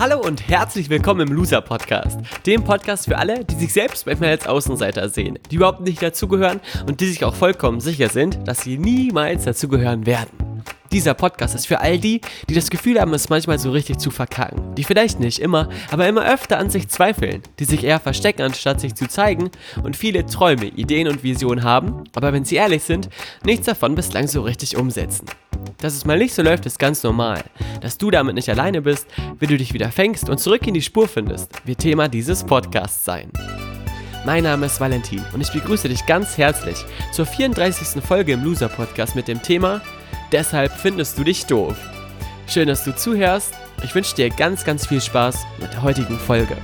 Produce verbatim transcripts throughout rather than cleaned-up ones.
Hallo und herzlich willkommen im Loser-Podcast, dem Podcast für alle, die sich selbst manchmal als Außenseiter sehen, die überhaupt nicht dazugehören und die sich auch vollkommen sicher sind, dass sie niemals dazugehören werden. Dieser Podcast ist für all die, die das Gefühl haben, es manchmal so richtig zu verkacken, die vielleicht nicht immer, aber immer öfter an sich zweifeln, die sich eher verstecken, anstatt sich zu zeigen und viele Träume, Ideen und Visionen haben, aber wenn sie ehrlich sind, nichts davon bislang so richtig umsetzen. Dass es mal nicht so läuft, ist ganz normal. Dass du damit nicht alleine bist, wie du dich wieder fängst und zurück in die Spur findest, wird Thema dieses Podcasts sein. Mein Name ist Valentin und ich begrüße dich ganz herzlich zur vierunddreißigsten Folge im Loser-Podcast mit dem Thema Deshalb findest du dich doof. Schön, dass du zuhörst. Ich wünsche dir ganz, ganz viel Spaß mit der heutigen Folge.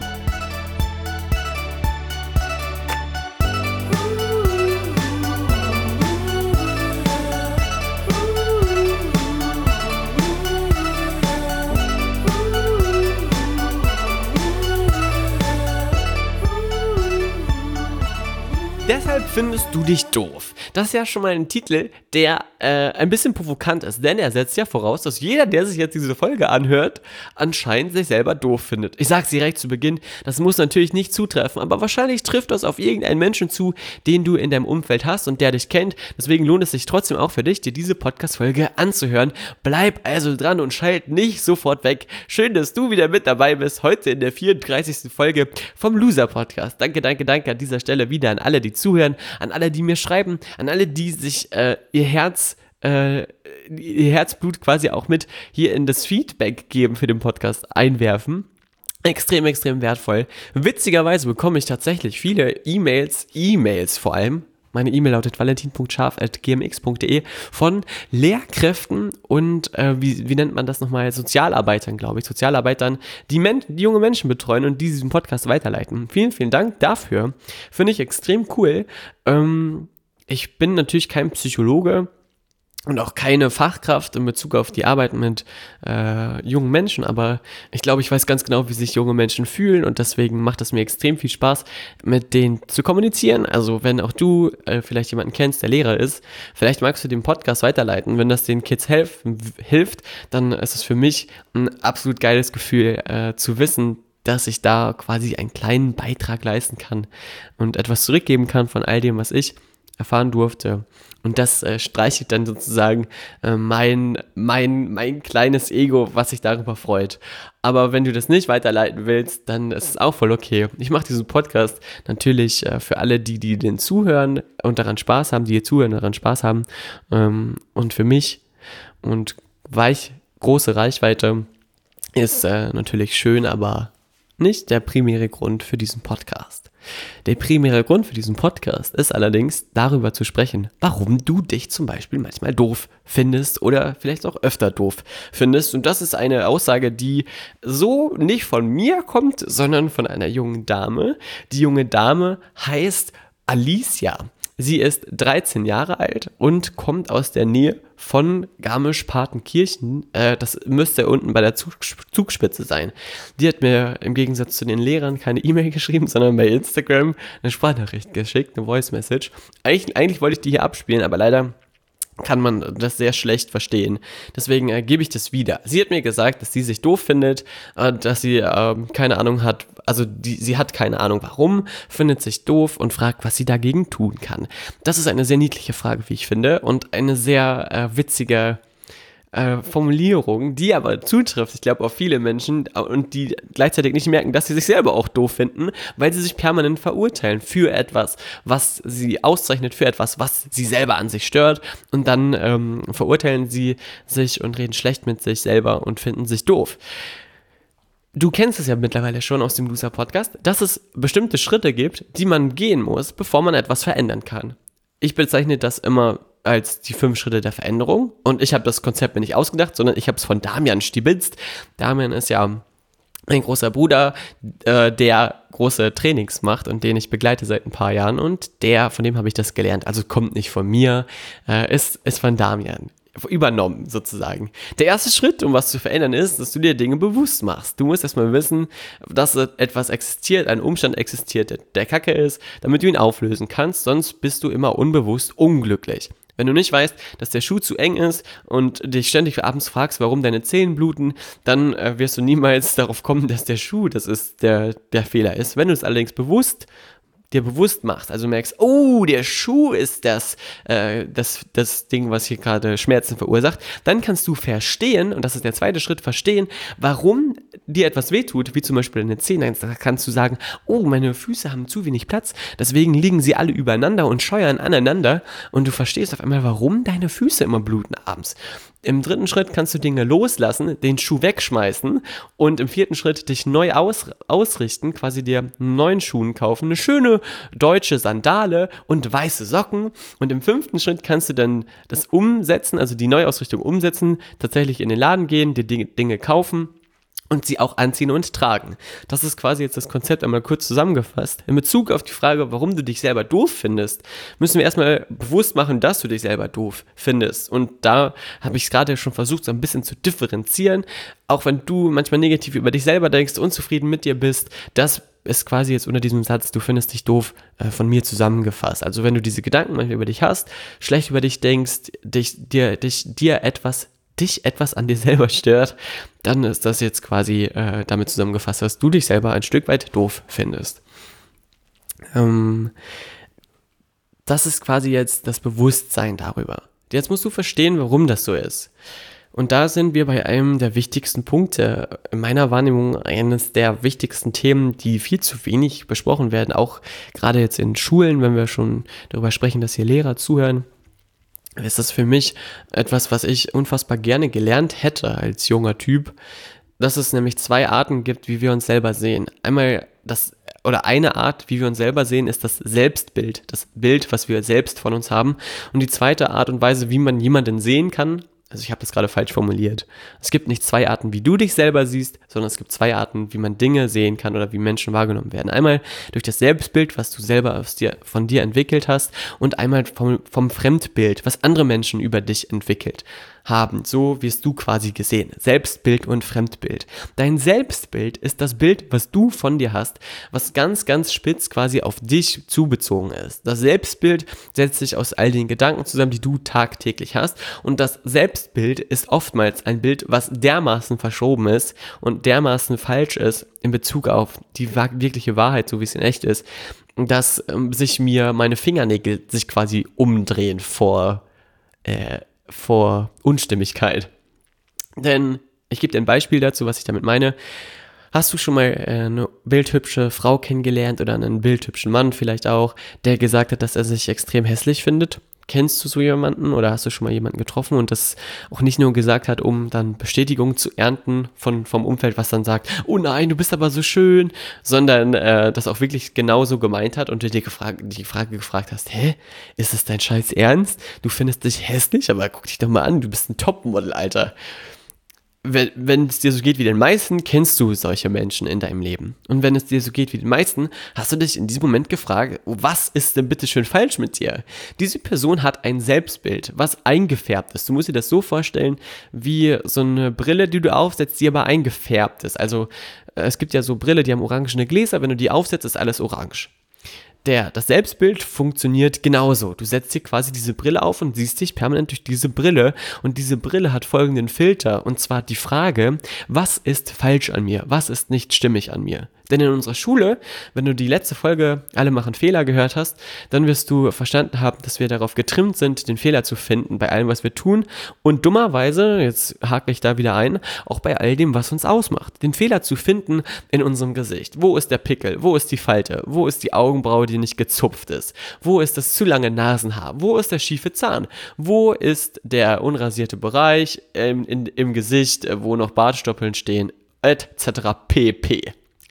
Deshalb findest du dich doof. Das ist ja schon mal ein Titel, der äh, ein bisschen provokant ist, denn er setzt ja voraus, dass jeder, der sich jetzt diese Folge anhört, anscheinend sich selber doof findet. Ich sag's direkt zu Beginn, das muss natürlich nicht zutreffen, aber wahrscheinlich trifft das auf irgendeinen Menschen zu, den du in deinem Umfeld hast und der dich kennt. Deswegen lohnt es sich trotzdem auch für dich, dir diese Podcast-Folge anzuhören. Bleib also dran und schalt nicht sofort weg. Schön, dass du wieder mit dabei bist, heute in der vierunddreißigsten Folge vom Loser-Podcast. Danke, danke, danke an dieser Stelle wieder an alle, die zuhören, an alle, die mir schreiben, an alle, die sich äh, ihr Herz, äh, ihr Herzblut quasi auch mit hier in das Feedback geben für den Podcast einwerfen. Extrem, extrem wertvoll. Witzigerweise bekomme ich tatsächlich viele E-Mails, E-Mails vor allem. Meine E-Mail lautet valentin punkt scharf at g m x punkt d e von Lehrkräften und äh, wie, wie nennt man das nochmal? Sozialarbeitern, glaube ich. Sozialarbeitern, die, Men- die junge Menschen betreuen und die diesen Podcast weiterleiten. Vielen, vielen Dank dafür. Finde ich extrem cool. Ähm, ich bin natürlich kein Psychologe und auch keine Fachkraft in Bezug auf die Arbeit mit äh, jungen Menschen, aber ich glaube, ich weiß ganz genau, wie sich junge Menschen fühlen und deswegen macht es mir extrem viel Spaß, mit denen zu kommunizieren. Also wenn auch du äh, vielleicht jemanden kennst, der Lehrer ist, vielleicht magst du den Podcast weiterleiten. Wenn das den Kids helf- hilft, dann ist es für mich ein absolut geiles Gefühl äh, zu wissen, dass ich da quasi einen kleinen Beitrag leisten kann und etwas zurückgeben kann von all dem, was ich erfahren durfte. Und das äh, streichelt dann sozusagen äh, mein, mein, mein kleines Ego, was sich darüber freut. Aber wenn du das nicht weiterleiten willst, dann ist es auch voll okay. Ich mache diesen Podcast natürlich äh, für alle, die, die den zuhören und daran Spaß haben, die hier zuhören und daran Spaß haben. Ähm, und für mich und weich, große Reichweite ist äh, natürlich schön, aber nicht der primäre Grund für diesen Podcast. Der primäre Grund für diesen Podcast ist allerdings, darüber zu sprechen, warum du dich zum Beispiel manchmal doof findest oder vielleicht auch öfter doof findest. Und das ist eine Aussage, die so nicht von mir kommt, sondern von einer jungen Dame. Die junge Dame heißt Alicia. Sie ist dreizehn Jahre alt und kommt aus der Nähe von Garmisch-Partenkirchen. Äh, das müsste unten bei der Zug- Zugspitze sein. Die hat mir im Gegensatz zu den Lehrern keine E-Mail geschrieben, sondern bei Instagram eine Sprachnachricht geschickt, eine Voice-Message. Eigentlich, eigentlich wollte ich die hier abspielen, aber leider kann man das sehr schlecht verstehen. Deswegen äh, gebe ich das wieder. Sie hat mir gesagt, dass sie sich doof findet, äh, dass sie äh, keine Ahnung hat, also die, sie hat keine Ahnung warum, findet sich doof und fragt, was sie dagegen tun kann. Das ist eine sehr niedliche Frage, wie ich finde, und eine sehr äh, witzige äh, Formulierung, die aber zutrifft, ich glaube, auf viele Menschen und die gleichzeitig nicht merken, dass sie sich selber auch doof finden, weil sie sich permanent verurteilen für etwas, was sie auszeichnet, für etwas, was sie selber an sich stört, und dann ähm, verurteilen sie sich und reden schlecht mit sich selber und finden sich doof. Du kennst es ja mittlerweile schon aus dem Loser-Podcast, dass es bestimmte Schritte gibt, die man gehen muss, bevor man etwas verändern kann. Ich bezeichne das immer als die fünf Schritte der Veränderung, und ich habe das Konzept mir nicht ausgedacht, sondern ich habe es von Damian stibitzt. Damian ist ja mein großer Bruder, äh, der große Trainings macht und den ich begleite seit ein paar Jahren, und der, von dem habe ich das gelernt, also kommt nicht von mir, äh, ist, ist von Damian. Übernommen sozusagen. Der erste Schritt, um was zu verändern, ist, dass du dir Dinge bewusst machst. Du musst erstmal wissen, dass etwas existiert, ein Umstand existiert, der Kacke ist, damit du ihn auflösen kannst, sonst bist du immer unbewusst unglücklich. Wenn du nicht weißt, dass der Schuh zu eng ist und dich ständig abends fragst, warum deine Zehen bluten, dann äh, wirst du niemals darauf kommen, dass der Schuh, das ist der, der Fehler ist. Wenn du es allerdings bewusst dir bewusst machst, also merkst, oh, der Schuh ist das, äh, das, das Ding, was hier gerade Schmerzen verursacht, dann kannst du verstehen, und das ist der zweite Schritt, verstehen, warum dir etwas wehtut, wie zum Beispiel deine Zähne. Da kannst du sagen, oh, meine Füße haben zu wenig Platz, deswegen liegen sie alle übereinander und scheuern aneinander, und du verstehst auf einmal, warum deine Füße immer bluten abends. Im dritten Schritt kannst du Dinge loslassen, den Schuh wegschmeißen, und im vierten Schritt dich neu aus, ausrichten, quasi dir einen neuen Schuh kaufen, eine schöne deutsche Sandale und weiße Socken, und im fünften Schritt kannst du dann das umsetzen, also die Neuausrichtung umsetzen, tatsächlich in den Laden gehen, dir Dinge, Dinge kaufen und sie auch anziehen und tragen. Das ist quasi jetzt das Konzept einmal kurz zusammengefasst. In Bezug auf die Frage, warum du dich selber doof findest, müssen wir erstmal bewusst machen, dass du dich selber doof findest. Und da habe ich es gerade schon versucht, so ein bisschen zu differenzieren. Auch wenn du manchmal negativ über dich selber denkst, unzufrieden mit dir bist, das ist quasi jetzt unter diesem Satz, du findest dich doof, äh, von mir zusammengefasst. Also wenn du diese Gedanken manchmal über dich hast, schlecht über dich denkst, dich, dir, dich, dir etwas dich etwas an dir selber stört, dann ist das jetzt quasi äh, damit zusammengefasst, dass du dich selber ein Stück weit doof findest. Ähm, das ist quasi jetzt das Bewusstsein darüber. Jetzt musst du verstehen, warum das so ist. Und da sind wir bei einem der wichtigsten Punkte, in meiner Wahrnehmung eines der wichtigsten Themen, die viel zu wenig besprochen werden, auch gerade jetzt in Schulen, wenn wir schon darüber sprechen, dass hier Lehrer zuhören. Ist das für mich etwas, was ich unfassbar gerne gelernt hätte als junger Typ, dass es nämlich zwei Arten gibt, wie wir uns selber sehen. Einmal das, oder eine Art, wie wir uns selber sehen, ist das Selbstbild, das Bild, was wir selbst von uns haben. Und die zweite Art und Weise, wie man jemanden sehen kann, also ich habe das gerade falsch formuliert. Es gibt nicht zwei Arten, wie du dich selber siehst, sondern es gibt zwei Arten, wie man Dinge sehen kann oder wie Menschen wahrgenommen werden. Einmal durch das Selbstbild, was du selber aus dir, von dir entwickelt hast, und einmal vom, vom Fremdbild, was andere Menschen über dich entwickelt haben. So wirst du quasi gesehen. Selbstbild und Fremdbild. Dein Selbstbild ist das Bild, was du von dir hast, was ganz, ganz spitz quasi auf dich zubezogen ist. Das Selbstbild setzt sich aus all den Gedanken zusammen, die du tagtäglich hast, und das Selbstbild ist oftmals ein Bild, was dermaßen verschoben ist und dermaßen falsch ist in Bezug auf die wirkliche Wahrheit, so wie es in echt ist, dass ähm, sich mir meine Fingernägel sich quasi umdrehen vor äh, vor Unstimmigkeit. Denn ich gebe dir ein Beispiel dazu, was ich damit meine. Hast du schon mal äh, eine bildhübsche Frau kennengelernt oder einen bildhübschen Mann vielleicht auch, der gesagt hat, dass er sich extrem hässlich findet? Kennst du so jemanden oder hast du schon mal jemanden getroffen und das auch nicht nur gesagt hat, um dann Bestätigung zu ernten von, vom Umfeld, was dann sagt, oh nein, du bist aber so schön, sondern äh, das auch wirklich genauso gemeint hat und du dir gefragt, die Frage gefragt hast, hä, ist das dein Scheiß Ernst? Du findest dich hässlich, aber guck dich doch mal an, du bist ein Topmodel, Alter. Wenn, wenn es dir so geht wie den meisten, kennst du solche Menschen in deinem Leben. Und wenn es dir so geht wie den meisten, hast du dich in diesem Moment gefragt, was ist denn bitte schön falsch mit dir? Diese Person hat ein Selbstbild, was eingefärbt ist. Du musst dir das so vorstellen, wie so eine Brille, die du aufsetzt, die aber eingefärbt ist. Also es gibt ja so Brille, die haben orangene Gläser, wenn du die aufsetzt, ist alles orange. Der, das Selbstbild funktioniert genauso. Du setzt dir quasi diese Brille auf und siehst dich permanent durch diese Brille. Und diese Brille hat folgenden Filter. Und zwar die Frage, was ist falsch an mir? Was ist nicht stimmig an mir? Denn in unserer Schule, wenn du die letzte Folge Alle machen Fehler gehört hast, dann wirst du verstanden haben, dass wir darauf getrimmt sind, den Fehler zu finden bei allem, was wir tun. Und dummerweise, jetzt hake ich da wieder ein, auch bei all dem, was uns ausmacht. Den Fehler zu finden in unserem Gesicht. Wo ist der Pickel? Wo ist die Falte? Wo ist die Augenbraue, die nicht gezupft ist? Wo ist das zu lange Nasenhaar? Wo ist der schiefe Zahn? Wo ist der unrasierte Bereich im, in, im Gesicht, wo noch Bartstoppeln stehen? Etc. pp.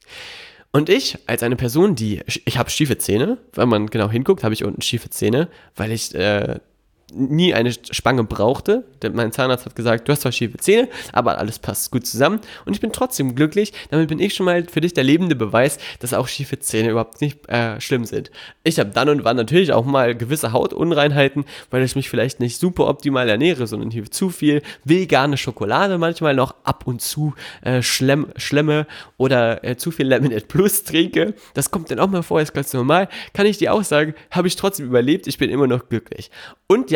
Und ich, als eine Person, die, ich habe schiefe Zähne, wenn man genau hinguckt, habe ich unten schiefe Zähne, weil ich äh, nie eine Spange brauchte. Denn mein Zahnarzt hat gesagt, du hast zwar schiefe Zähne, aber alles passt gut zusammen. Und ich bin trotzdem glücklich. Damit bin ich schon mal für dich der lebende Beweis, dass auch schiefe Zähne überhaupt nicht äh, schlimm sind. Ich habe dann und wann natürlich auch mal gewisse Hautunreinheiten, weil ich mich vielleicht nicht super optimal ernähre, sondern hier zu viel vegane Schokolade manchmal noch ab und zu äh, schlemm, schlemme oder äh, zu viel Laminate Plus trinke. Das kommt dann auch mal vor, ist ganz normal. Kann ich dir auch sagen, habe ich trotzdem überlebt. Ich bin immer noch glücklich. Und ja,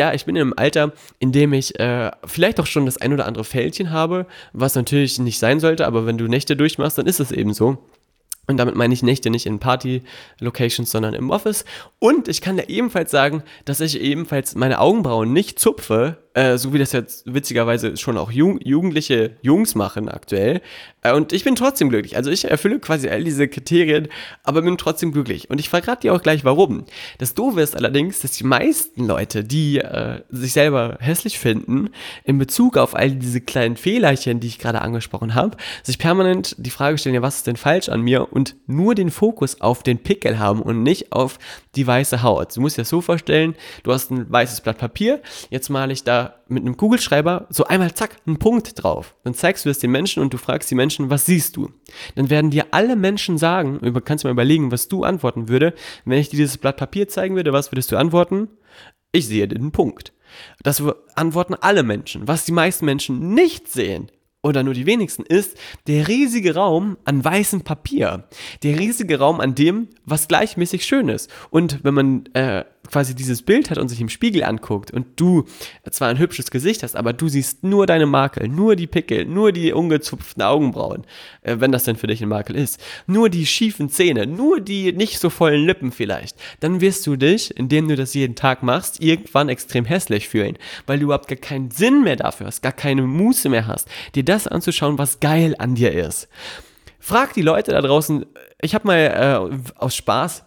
ja, ich bin in einem Alter, in dem ich äh, vielleicht auch schon das ein oder andere Fältchen habe, was natürlich nicht sein sollte, aber wenn du Nächte durchmachst, dann ist es eben so. Und damit meine ich Nächte nicht in Party-Locations, sondern im Office. Und ich kann dir ebenfalls sagen, dass ich ebenfalls meine Augenbrauen nicht zupfe, äh, so wie das jetzt witzigerweise schon auch Jung- jugendliche Jungs machen aktuell. Äh, und ich bin trotzdem glücklich. Also ich erfülle quasi all diese Kriterien, aber bin trotzdem glücklich. Und ich verrate dir auch gleich, warum. Das Doofe ist allerdings, dass die meisten Leute, die äh, sich selber hässlich finden, in Bezug auf all diese kleinen Fehlerchen, die ich gerade angesprochen habe, sich permanent die Frage stellen, ja, was ist denn falsch an mir? Und nur den Fokus auf den Pickel haben und nicht auf die weiße Haut. Du musst dir das so vorstellen, du hast ein weißes Blatt Papier, jetzt male ich da mit einem Kugelschreiber so einmal zack, einen Punkt drauf. Dann zeigst du das den Menschen und du fragst die Menschen, was siehst du? Dann werden dir alle Menschen sagen, du kannst mal überlegen, was du antworten würde, wenn ich dir dieses Blatt Papier zeigen würde, was würdest du antworten? Ich sehe den Punkt. Das antworten alle Menschen. Was die meisten Menschen nicht sehen, oder nur die wenigsten, ist der riesige Raum an weißem Papier. Der riesige Raum an dem, was gleichmäßig schön ist. Und wenn man äh, quasi dieses Bild hat und sich im Spiegel anguckt und du zwar ein hübsches Gesicht hast, aber du siehst nur deine Makel, nur die Pickel, nur die ungezupften Augenbrauen, äh, wenn das denn für dich ein Makel ist, nur die schiefen Zähne, nur die nicht so vollen Lippen vielleicht, dann wirst du dich, indem du das jeden Tag machst, irgendwann extrem hässlich fühlen, weil du überhaupt gar keinen Sinn mehr dafür hast, gar keine Muße mehr hast, dir das anzuschauen, was geil an dir ist. Frag die Leute da draußen, ich habe mal äh, aus Spaß,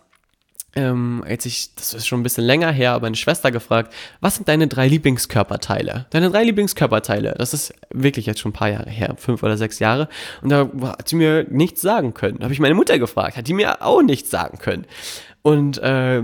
ähm, als ich, das ist schon ein bisschen länger her, aber eine Schwester gefragt, was sind deine drei Lieblingskörperteile? Deine drei Lieblingskörperteile, das ist wirklich jetzt schon ein paar Jahre her, fünf oder sechs Jahre, und da hat sie mir nichts sagen können. Da habe ich meine Mutter gefragt, hat die mir auch nichts sagen können. Und äh,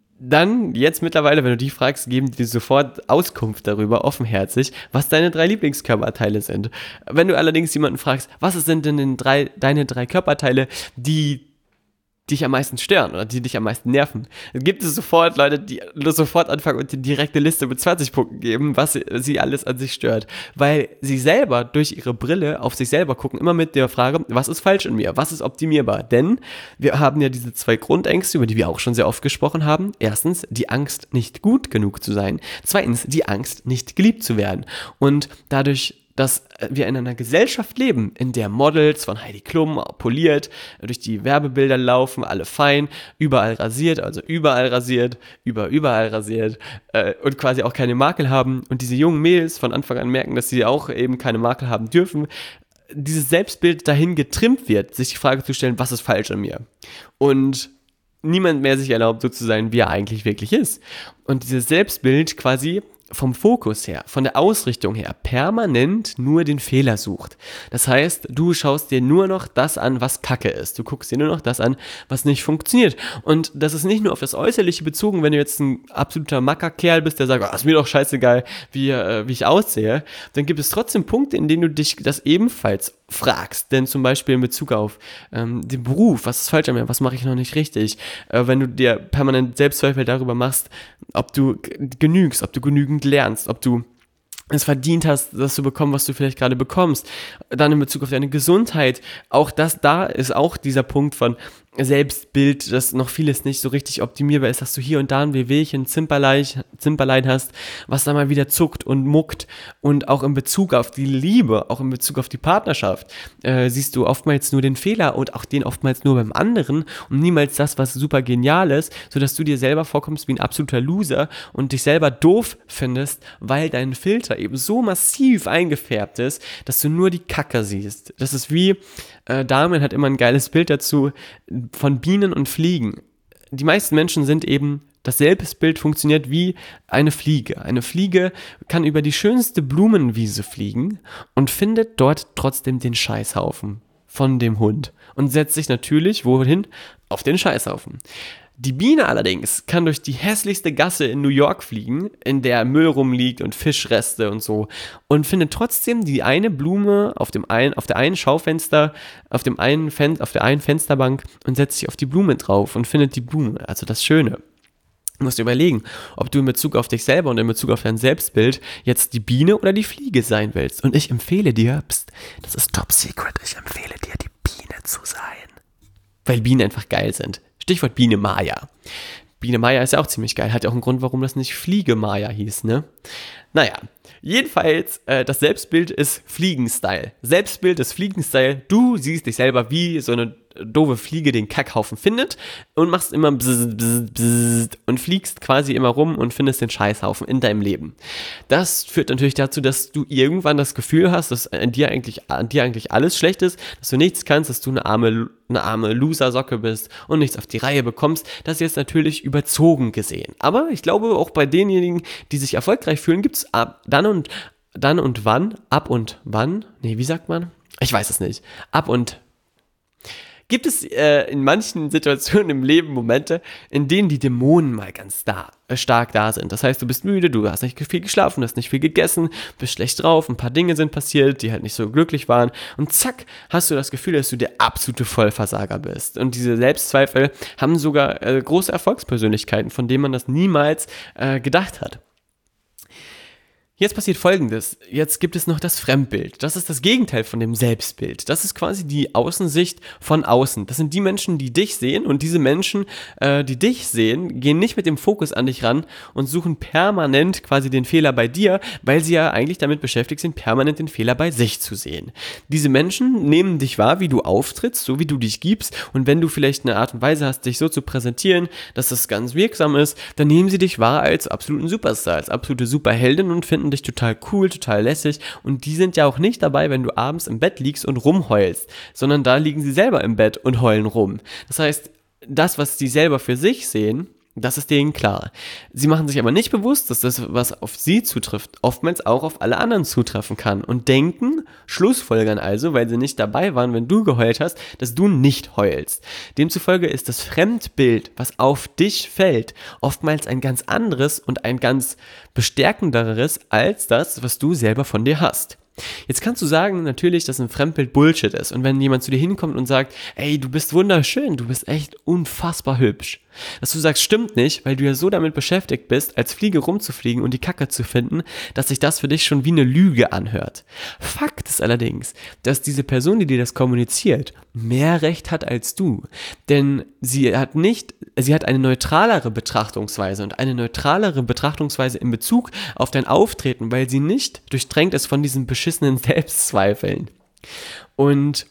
dann, jetzt mittlerweile, wenn du die fragst, geben die dir sofort Auskunft darüber, offenherzig, was deine drei Lieblingskörperteile sind. Wenn du allerdings jemanden fragst, was sind denn den drei, deine drei Körperteile, die dich am meisten stören oder die dich am meisten nerven, dann gibt es sofort Leute, die sofort anfangen und die direkte Liste mit zwanzig Punkten geben, was sie, sie alles an sich stört. Weil sie selber durch ihre Brille auf sich selber gucken, immer mit der Frage, was ist falsch in mir, was ist optimierbar? Denn wir haben ja diese zwei Grundängste, über die wir auch schon sehr oft gesprochen haben. Erstens, die Angst, nicht gut genug zu sein. Zweitens, die Angst, nicht geliebt zu werden. Und dadurch, dass wir in einer Gesellschaft leben, in der Models von Heidi Klum poliert, durch die Werbebilder laufen, alle fein, überall rasiert, also überall rasiert, über überall rasiert äh, und quasi auch keine Makel haben und diese jungen Mädels von Anfang an merken, dass sie auch eben keine Makel haben dürfen, dieses Selbstbild dahin getrimmt wird, sich die Frage zu stellen, was ist falsch an mir? Und niemand mehr sich erlaubt, so zu sein, wie er eigentlich wirklich ist. Und dieses Selbstbild quasi vom Fokus her, von der Ausrichtung her, permanent nur den Fehler sucht. Das heißt, du schaust dir nur noch das an, was Kacke ist. Du guckst dir nur noch das an, was nicht funktioniert. Und das ist nicht nur auf das Äußerliche bezogen, wenn du jetzt ein absoluter Mackerkerl bist, der sagt, oh, ist mir doch scheißegal, wie, äh, wie ich aussehe, dann gibt es trotzdem Punkte, in denen du dich das ebenfalls fragst. Denn zum Beispiel in Bezug auf ähm, den Beruf, was ist falsch an mir, was mache ich noch nicht richtig? Äh, wenn du dir permanent Selbstzweifel darüber machst, ob du g- genügst, ob du genügend lernst, ob du es verdient hast, das zu bekommen, was du vielleicht gerade bekommst. Dann in Bezug auf deine Gesundheit, auch das, da ist auch dieser Punkt von Selbstbild, dass noch vieles nicht so richtig optimierbar ist, dass du hier und da ein Wehwehchen, Zimperlein, Zimperlein hast, was da mal wieder zuckt und muckt. Und auch in Bezug auf die Liebe, auch in Bezug auf die Partnerschaft, äh, siehst du oftmals nur den Fehler und auch den oftmals nur beim anderen und niemals das, was super genial ist, sodass du dir selber vorkommst wie ein absoluter Loser und dich selber doof findest, weil dein Filter eben so massiv eingefärbt ist, dass du nur die Kacke siehst. Das ist wie, äh, Damian hat immer ein geiles Bild dazu, von Bienen und Fliegen. Die meisten Menschen sind eben, das Selbstbild funktioniert wie eine Fliege. Eine Fliege kann über die schönste Blumenwiese fliegen und findet dort trotzdem den Scheißhaufen von dem Hund und setzt sich natürlich wohin? Auf den Scheißhaufen. Die Biene allerdings kann durch die hässlichste Gasse in New York fliegen, in der Müll rumliegt und Fischreste und so, und findet trotzdem die eine Blume auf dem einen, auf der einen Schaufenster, auf dem einen Fen- auf der einen Fensterbank und setzt sich auf die Blume drauf und findet die Blume, also das Schöne. Du musst dir überlegen, ob du in Bezug auf dich selber und in Bezug auf dein Selbstbild jetzt die Biene oder die Fliege sein willst. Und ich empfehle dir, pst, das ist top secret, ich empfehle dir, die Biene zu sein. Weil Bienen einfach geil sind. Stichwort Biene Maya. Biene Maya ist ja auch ziemlich geil. Hat ja auch einen Grund, warum das nicht Fliege Maya hieß, ne? Naja, jedenfalls, äh, das Selbstbild ist Fliegen-Style. Selbstbild ist Fliegen-Style. Du siehst dich selber, wie so eine doofe Fliege den Kackhaufen findet und machst immer bzz, bzz, bzz und fliegst quasi immer rum und findest den Scheißhaufen in deinem Leben. Das führt natürlich dazu, dass du irgendwann das Gefühl hast, dass an dir eigentlich, an dir eigentlich alles schlecht ist, dass du nichts kannst, dass du eine arme, eine arme Loser-Socke bist und nichts auf die Reihe bekommst. Das ist jetzt natürlich überzogen gesehen. Aber ich glaube, auch bei denjenigen, die sich erfolgreich fühlen, gibt es ab dann und dann und wann, ab und wann, nee, wie sagt man? Ich weiß es nicht. Ab und Gibt es äh, in manchen Situationen im Leben Momente, in denen die Dämonen mal ganz da, äh, stark da sind. Das heißt, du bist müde, du hast nicht viel geschlafen, du hast nicht viel gegessen, bist schlecht drauf, ein paar Dinge sind passiert, die halt nicht so glücklich waren und zack, hast du das Gefühl, dass du der absolute Vollversager bist. Und diese Selbstzweifel haben sogar äh, große Erfolgspersönlichkeiten, von denen man das niemals äh, gedacht hat. Jetzt passiert Folgendes. Jetzt gibt es noch das Fremdbild. Das ist das Gegenteil von dem Selbstbild. Das ist quasi die Außensicht von außen. Das sind die Menschen, die dich sehen und diese Menschen, äh, die dich sehen, gehen nicht mit dem Fokus an dich ran und suchen permanent quasi den Fehler bei dir, weil sie ja eigentlich damit beschäftigt sind, permanent den Fehler bei sich zu sehen. Diese Menschen nehmen dich wahr, wie du auftrittst, so wie du dich gibst und wenn du vielleicht eine Art und Weise hast, dich so zu präsentieren, dass das ganz wirksam ist, dann nehmen sie dich wahr als absoluten Superstar, als absolute Superheldin und finden dich total cool, total lässig und die sind ja auch nicht dabei, wenn du abends im Bett liegst und rumheulst, sondern da liegen sie selber im Bett und heulen rum. Das heißt, das, was sie selber für sich sehen, das ist denen klar. Sie machen sich aber nicht bewusst, dass das, was auf sie zutrifft, oftmals auch auf alle anderen zutreffen kann und denken, schlussfolgern also, weil sie nicht dabei waren, wenn du geheult hast, dass du nicht heulst. Demzufolge ist das Fremdbild, was auf dich fällt, oftmals ein ganz anderes und ein ganz bestärkenderes als das, was du selber von dir hast. Jetzt kannst du sagen, natürlich, dass ein Fremdbild Bullshit ist. Und wenn jemand zu dir hinkommt und sagt, ey, du bist wunderschön, du bist echt unfassbar hübsch. Dass du sagst, stimmt nicht, weil du ja so damit beschäftigt bist, als Fliege rumzufliegen und die Kacke zu finden, dass sich das für dich schon wie eine Lüge anhört. Fakt ist allerdings, dass diese Person, die dir das kommuniziert, mehr Recht hat als du. Denn sie hat nicht, sie hat eine neutralere Betrachtungsweise und eine neutralere Betrachtungsweise in Bezug auf dein Auftreten, weil sie nicht durchdrängt ist von diesen beschissenen Selbstzweifeln. Und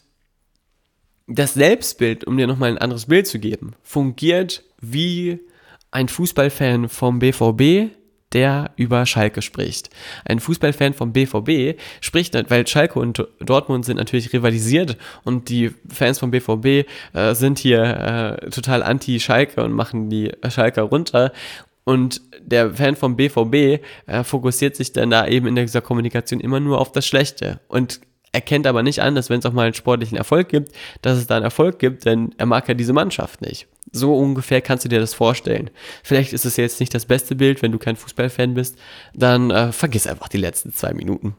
das Selbstbild, um dir nochmal ein anderes Bild zu geben, fungiert wie ein Fußballfan vom B V B, der über Schalke spricht. Ein Fußballfan vom B V B spricht, weil Schalke und Dortmund sind natürlich rivalisiert und die Fans vom B V B äh, sind hier äh, total anti-Schalke und machen die Schalker runter. Und der Fan vom B V B äh, fokussiert sich dann da eben in dieser Kommunikation immer nur auf das Schlechte und erkennt aber nicht an, dass wenn es auch mal einen sportlichen Erfolg gibt, dass es da einen Erfolg gibt, denn er mag ja diese Mannschaft nicht. So ungefähr kannst du dir das vorstellen. Vielleicht ist es jetzt nicht das beste Bild, wenn du kein Fußballfan bist, dann äh, vergiss einfach die letzten zwei Minuten.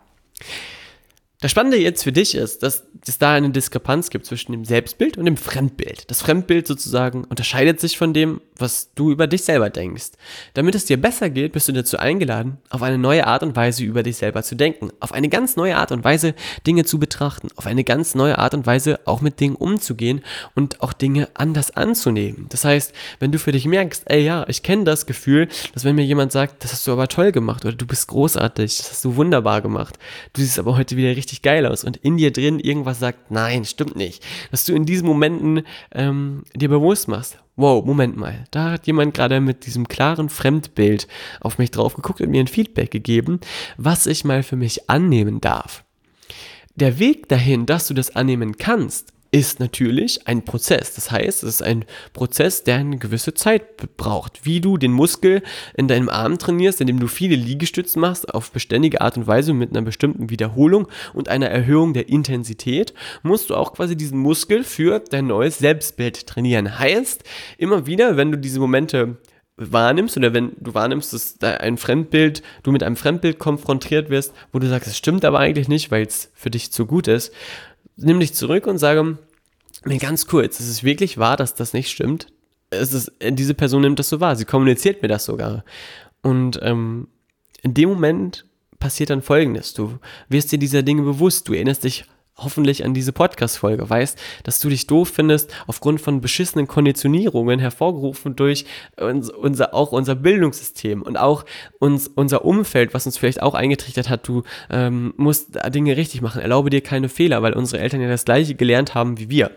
Das Spannende jetzt für dich ist, dass es da eine Diskrepanz gibt zwischen dem Selbstbild und dem Fremdbild. Das Fremdbild sozusagen unterscheidet sich von dem, was du über dich selber denkst. Damit es dir besser geht, bist du dazu eingeladen, auf eine neue Art und Weise über dich selber zu denken. Auf eine ganz neue Art und Weise Dinge zu betrachten. Auf eine ganz neue Art und Weise auch mit Dingen umzugehen und auch Dinge anders anzunehmen. Das heißt, wenn du für dich merkst, ey ja, ich kenne das Gefühl, dass wenn mir jemand sagt, das hast du aber toll gemacht oder du bist großartig, das hast du wunderbar gemacht, du siehst aber heute wieder richtig geil aus und in dir drin irgendwas sagt, nein, stimmt nicht. Dass du in diesen Momenten ähm, dir bewusst machst, wow, Moment mal, da hat jemand gerade mit diesem klaren Fremdbild auf mich drauf geguckt und mir ein Feedback gegeben, was ich mal für mich annehmen darf. Der Weg dahin, dass du das annehmen kannst, ist natürlich ein Prozess. Das heißt, es ist ein Prozess, der eine gewisse Zeit braucht. Wie du den Muskel in deinem Arm trainierst, indem du viele Liegestützen machst, auf beständige Art und Weise mit einer bestimmten Wiederholung und einer Erhöhung der Intensität, musst du auch quasi diesen Muskel für dein neues Selbstbild trainieren. Heißt, immer wieder, wenn du diese Momente wahrnimmst oder wenn du wahrnimmst, dass da ein Fremdbild, du mit einem Fremdbild konfrontiert wirst, wo du sagst, es stimmt aber eigentlich nicht, weil es für dich zu gut ist, nimm dich zurück und sage mir ganz kurz, ist es wirklich wahr, dass das nicht stimmt? Es ist, diese Person nimmt das so wahr, sie kommuniziert mir das sogar. Und ähm, in dem Moment passiert dann Folgendes, du wirst dir dieser Dinge bewusst, du erinnerst dich hoffentlich an diese Podcast-Folge, weißt, dass du dich doof findest aufgrund von beschissenen Konditionierungen, hervorgerufen durch uns, unser, auch unser Bildungssystem und auch uns, unser Umfeld, was uns vielleicht auch eingetrichtert hat, du ähm, musst Dinge richtig machen, erlaube dir keine Fehler, weil unsere Eltern ja das Gleiche gelernt haben wie wir.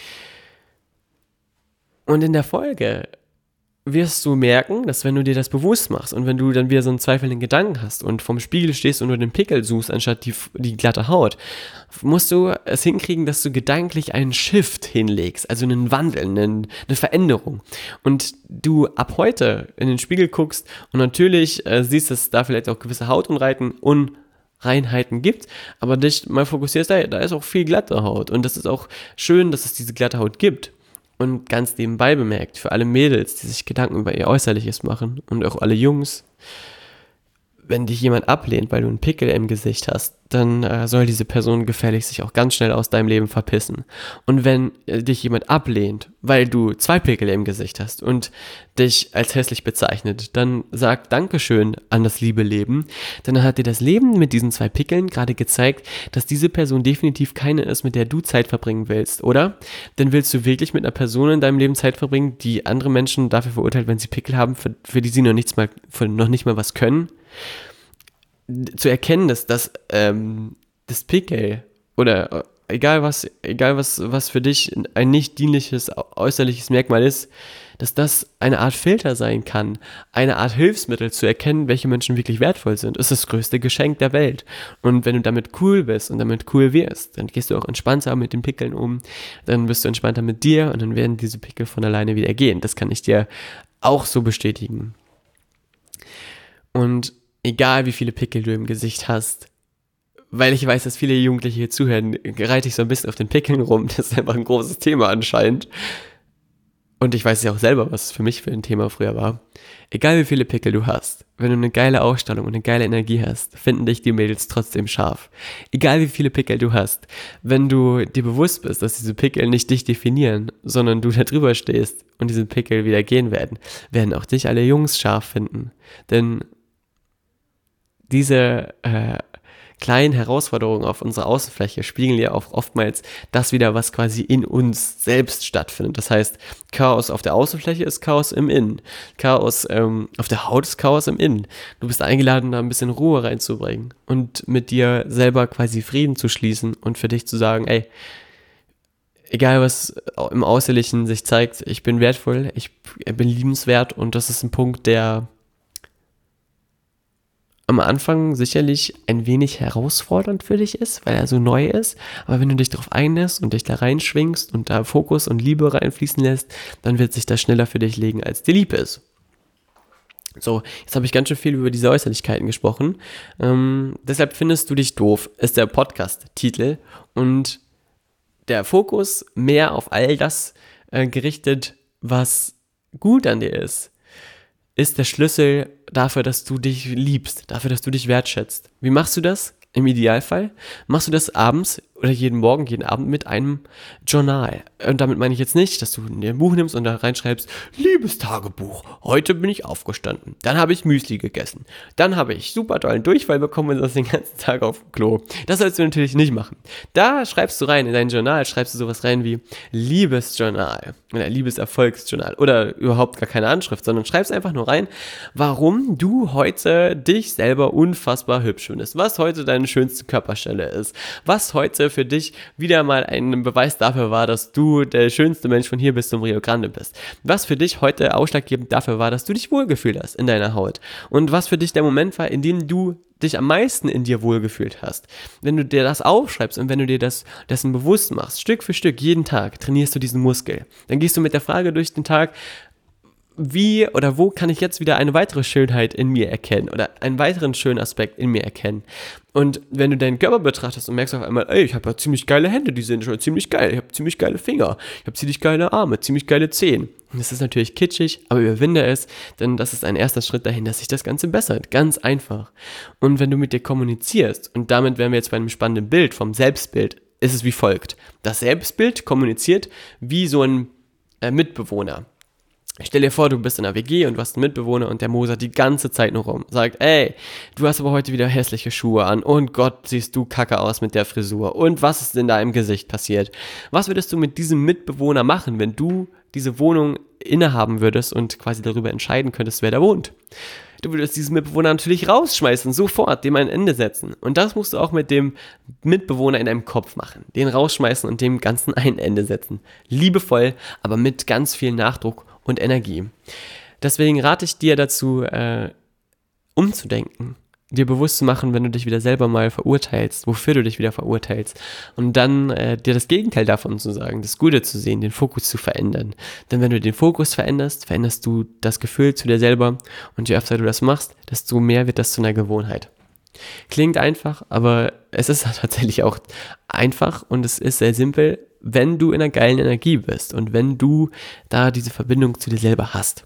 Und in der Folge wirst du merken, dass wenn du dir das bewusst machst und wenn du dann wieder so einen zweifelnden Gedanken hast und vorm Spiegel stehst und nur den Pickel suchst, anstatt die, die glatte Haut, musst du es hinkriegen, dass du gedanklich einen Shift hinlegst, also einen Wandel, einen, eine Veränderung. Und du ab heute in den Spiegel guckst und natürlich äh, siehst, dass es da vielleicht auch gewisse Hautunreinheiten und Reinheiten gibt, aber dich mal fokussierst, da, da ist auch viel glatte Haut und das ist auch schön, dass es diese glatte Haut gibt. Und ganz nebenbei bemerkt, für alle Mädels, die sich Gedanken über ihr Äußerliches machen und auch alle Jungs, wenn dich jemand ablehnt, weil du einen Pickel im Gesicht hast, dann äh, soll diese Person gefälligst sich auch ganz schnell aus deinem Leben verpissen. Und wenn äh, dich jemand ablehnt, weil du zwei Pickel im Gesicht hast und dich als hässlich bezeichnet, dann sag Dankeschön an das liebe Leben. Dann hat dir das Leben mit diesen zwei Pickeln gerade gezeigt, dass diese Person definitiv keine ist, mit der du Zeit verbringen willst, oder? Denn willst du wirklich mit einer Person in deinem Leben Zeit verbringen, die andere Menschen dafür verurteilt, wenn sie Pickel haben, für, für die sie noch, nichts mal, für noch nicht mal was können? Zu erkennen, dass das, ähm, das Pickel oder egal was, egal was, was für dich ein nicht dienliches äußerliches Merkmal ist, dass das eine Art Filter sein kann, eine Art Hilfsmittel zu erkennen, welche Menschen wirklich wertvoll sind, ist das größte Geschenk der Welt. Und wenn du damit cool bist und damit cool wirst, dann gehst du auch entspannter mit den Pickeln um, dann bist du entspannter mit dir und dann werden diese Pickel von alleine wieder gehen. Das kann ich dir auch so bestätigen. Und egal wie viele Pickel du im Gesicht hast, weil ich weiß, dass viele Jugendliche hier zuhören, reite ich so ein bisschen auf den Pickeln rum. Das ist einfach ein großes Thema anscheinend. Und ich weiß ja auch selber, was es für mich für ein Thema früher war. Egal wie viele Pickel du hast, wenn du eine geile Ausstrahlung und eine geile Energie hast, finden dich die Mädels trotzdem scharf. Egal wie viele Pickel du hast, wenn du dir bewusst bist, dass diese Pickel nicht dich definieren, sondern du da drüber stehst und diese Pickel wieder gehen werden, werden auch dich alle Jungs scharf finden. Denn diese äh, kleinen Herausforderungen auf unserer Außenfläche spiegeln ja auch oftmals das wieder, was quasi in uns selbst stattfindet. Das heißt, Chaos auf der Außenfläche ist Chaos im Innen. Chaos ähm, auf der Haut ist Chaos im Innen. Du bist eingeladen, da ein bisschen Ruhe reinzubringen und mit dir selber quasi Frieden zu schließen und für dich zu sagen, ey, egal was im Äußerlichen sich zeigt, ich bin wertvoll, ich bin liebenswert und das ist ein Punkt, der am Anfang sicherlich ein wenig herausfordernd für dich ist, weil er so neu ist, aber wenn du dich darauf einlässt und dich da reinschwingst und da Fokus und Liebe reinfließen lässt, dann wird sich das schneller für dich legen, als dir lieb ist. So, jetzt habe ich ganz schön viel über diese Äußerlichkeiten gesprochen. Ähm, deshalb findest du dich doof, ist der Podcast-Titel und der Fokus mehr auf all das äh, gerichtet, was gut an dir ist, ist der Schlüssel dafür, dass du dich liebst, dafür, dass du dich wertschätzt. Wie machst du das? Im Idealfall machst du das abends oder jeden Morgen, jeden Abend mit einem Journal. Und damit meine ich jetzt nicht, dass du ein Buch nimmst und da reinschreibst, liebes Tagebuch, heute bin ich aufgestanden, dann habe ich Müsli gegessen, dann habe ich super tollen Durchfall bekommen und das den ganzen Tag auf dem Klo. Das sollst du natürlich nicht machen. Da schreibst du rein, in dein Journal schreibst du sowas rein wie Liebesjournal oder Liebeserfolgsjournal oder überhaupt gar keine Anschrift, sondern schreibst einfach nur rein, warum du heute dich selber unfassbar hübsch findest, was heute deine schönste Körperstelle ist, was heute für dich wieder mal ein Beweis dafür war, dass du der schönste Mensch von hier bis zum Rio Grande bist. Was für dich heute ausschlaggebend dafür war, dass du dich wohlgefühlt hast in deiner Haut. Und was für dich der Moment war, in dem du dich am meisten in dir wohlgefühlt hast. Wenn du dir das aufschreibst und wenn du dir das dessen bewusst machst, Stück für Stück, jeden Tag trainierst du diesen Muskel. Dann gehst du mit der Frage durch den Tag, wie oder wo kann ich jetzt wieder eine weitere Schönheit in mir erkennen oder einen weiteren schönen Aspekt in mir erkennen. Und wenn du deinen Körper betrachtest und merkst auf einmal, ey, ich habe ja ziemlich geile Hände, die sind schon ziemlich geil, ich habe ziemlich geile Finger, ich habe ziemlich geile Arme, ziemlich geile Zehen. Das ist natürlich kitschig, aber überwinde es, denn das ist ein erster Schritt dahin, dass sich das Ganze bessert. Ganz einfach. Und wenn du mit dir kommunizierst, und damit wären wir jetzt bei einem spannenden Bild vom Selbstbild, ist es wie folgt. Das Selbstbild kommuniziert wie so ein äh, Mitbewohner. Stell dir vor, du bist in einer W G und du hast einen Mitbewohner und der mosert die ganze Zeit nur rum. Sagt, ey, du hast aber heute wieder hässliche Schuhe an und Gott, siehst du kacke aus mit der Frisur und was ist in deinem Gesicht passiert? Was würdest du mit diesem Mitbewohner machen, wenn du diese Wohnung innehaben würdest und quasi darüber entscheiden könntest, wer da wohnt? Du würdest diesen Mitbewohner natürlich rausschmeißen, sofort, dem ein Ende setzen. Und das musst du auch mit dem Mitbewohner in deinem Kopf machen. Den rausschmeißen und dem Ganzen ein Ende setzen. Liebevoll, aber mit ganz viel Nachdruck und Energie. Deswegen rate ich dir dazu, äh, umzudenken, dir bewusst zu machen, wenn du dich wieder selber mal verurteilst, wofür du dich wieder verurteilst und dann äh, dir das Gegenteil davon zu sagen, das Gute zu sehen, den Fokus zu verändern. Denn wenn du den Fokus veränderst, veränderst du das Gefühl zu dir selber und je öfter du das machst, desto mehr wird das zu einer Gewohnheit. Klingt einfach, aber es ist tatsächlich auch einfach und es ist sehr simpel, wenn du in einer geilen Energie bist und wenn du da diese Verbindung zu dir selber hast.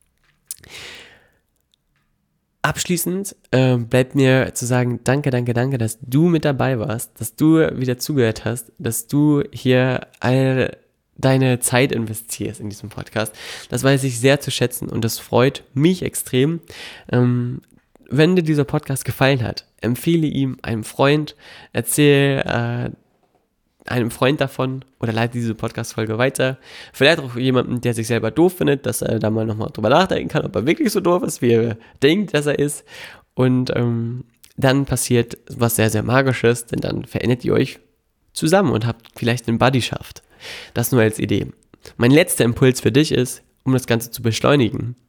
Abschließend äh, bleibt mir zu sagen, danke, danke, danke, dass du mit dabei warst, dass du wieder zugehört hast, dass du hier all deine Zeit investierst in diesem Podcast. Das weiß ich sehr zu schätzen und das freut mich extrem. Ähm, wenn dir dieser Podcast gefallen hat, empfehle ihm einem Freund, erzähl äh, einem Freund davon oder leite diese Podcast-Folge weiter. Vielleicht auch jemanden, der sich selber doof findet, dass er da mal nochmal drüber nachdenken kann, ob er wirklich so doof ist, wie er denkt, dass er ist. Und ähm, dann passiert was sehr, sehr Magisches, denn dann verändert ihr euch zusammen und habt vielleicht eine Buddyschaft. Das nur als Idee. Mein letzter Impuls für dich ist, um das Ganze zu beschleunigen,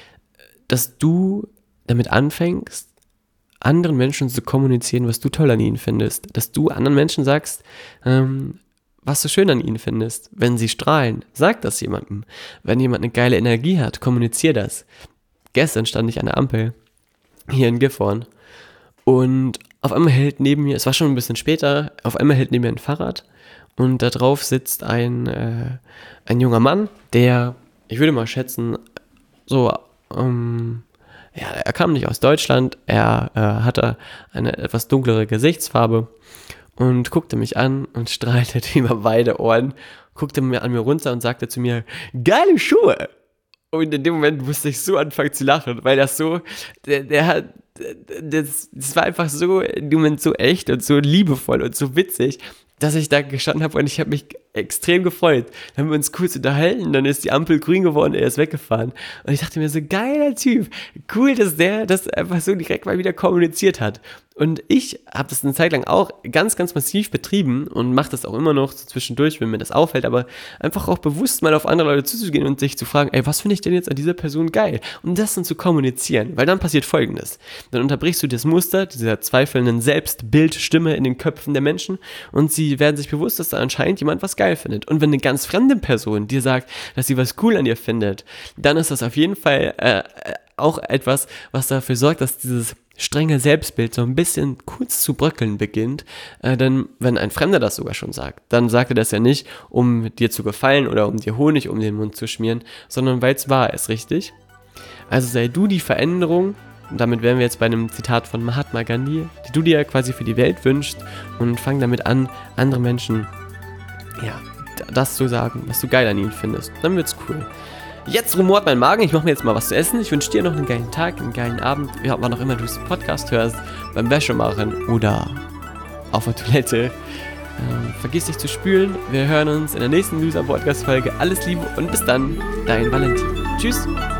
dass du damit anfängst, anderen Menschen zu kommunizieren, was du toll an ihnen findest. Dass du anderen Menschen sagst, ähm, was du schön an ihnen findest. Wenn sie strahlen, sag das jemandem. Wenn jemand eine geile Energie hat, kommunizier das. Gestern stand ich an der Ampel, hier in Gifhorn, und auf einmal hält neben mir, es war schon ein bisschen später, auf einmal hält neben mir ein Fahrrad und da drauf sitzt ein, äh, ein junger Mann, der, ich würde mal schätzen, so, ähm, ja, er kam nicht aus Deutschland, er äh, hatte eine etwas dunklere Gesichtsfarbe und guckte mich an und strahlte über beide Ohren, guckte mir an mir runter und sagte zu mir, geile Schuhe! Und in dem Moment musste ich so anfangen zu lachen, weil das so, der, der hat, das, das war einfach so, in dem Moment so echt und so liebevoll und so witzig, dass ich da gestanden habe und ich habe mich extrem gefreut. Dann haben wir uns kurz unterhalten, dann ist die Ampel grün geworden, er ist weggefahren. Und ich dachte mir so, geiler Typ, cool, dass der das einfach so direkt mal wieder kommuniziert hat. Und ich habe das eine Zeit lang auch ganz, ganz massiv betrieben und mache das auch immer noch so zwischendurch, wenn mir das auffällt, aber einfach auch bewusst mal auf andere Leute zuzugehen und sich zu fragen, ey, was finde ich denn jetzt an dieser Person geil? Und das dann zu kommunizieren, weil dann passiert Folgendes. Dann unterbrichst du das Muster dieser zweifelnden Selbstbildstimme in den Köpfen der Menschen und sie werden sich bewusst, dass da anscheinend jemand was geil findet. Und wenn eine ganz fremde Person dir sagt, dass sie was cool an dir findet, dann ist das auf jeden Fall äh, auch etwas, was dafür sorgt, dass dieses strenge Selbstbild so ein bisschen kurz zu bröckeln beginnt, äh, denn wenn ein Fremder das sogar schon sagt, dann sagt er das ja nicht, um dir zu gefallen oder um dir Honig um den Mund zu schmieren, sondern weil es wahr ist, richtig? Also sei du die Veränderung, und damit wären wir jetzt bei einem Zitat von Mahatma Gandhi, die du dir quasi für die Welt wünschst und fang damit an, andere Menschen, ja, das zu sagen, was du geil an ihnen findest. Dann wird's cool. Jetzt rumort mein Magen, ich mache mir jetzt mal was zu essen. Ich wünsche dir noch einen geilen Tag, einen geilen Abend, ja, wann auch immer du diesen Podcast hörst, beim Wäschemachen oder auf der Toilette. Ähm, vergiss nicht zu spülen. Wir hören uns in der nächsten Loser-Podcast-Folge. Alles Liebe und bis dann, dein Valentin. Tschüss.